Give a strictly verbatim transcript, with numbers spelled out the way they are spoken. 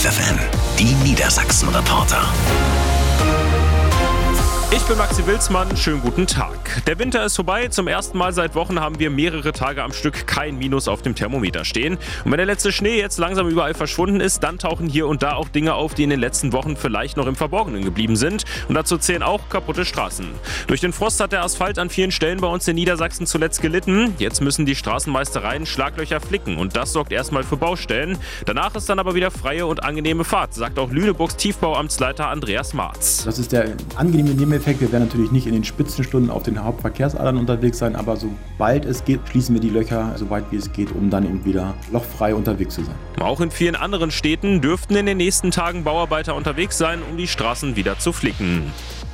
F F M, die Niedersachsen-Reporter. Ich bin Maxi Wilsmann, schönen guten Tag. Der Winter ist vorbei, zum ersten Mal seit Wochen haben wir mehrere Tage am Stück kein Minus auf dem Thermometer stehen. Und wenn der letzte Schnee jetzt langsam überall verschwunden ist, dann tauchen hier und da auch Dinge auf, die in den letzten Wochen vielleicht noch im Verborgenen geblieben sind. Und dazu zählen auch kaputte Straßen. Durch den Frost hat der Asphalt an vielen Stellen bei uns in Niedersachsen zuletzt gelitten. Jetzt müssen die Straßenmeistereien Schlaglöcher flicken und das sorgt erstmal für Baustellen. Danach ist dann aber wieder freie und angenehme Fahrt, sagt auch Lüneburgs Tiefbauamtsleiter Andreas Marz. Das ist der angenehme Nebeneffekt. Wir werden natürlich nicht in den Spitzenstunden auf den Hauptverkehrsadern unterwegs sein, aber sobald es geht, schließen wir die Löcher, so weit wie es geht, um dann eben wieder lochfrei unterwegs zu sein. Auch in vielen anderen Städten dürften in den nächsten Tagen Bauarbeiter unterwegs sein, um die Straßen wieder zu flicken.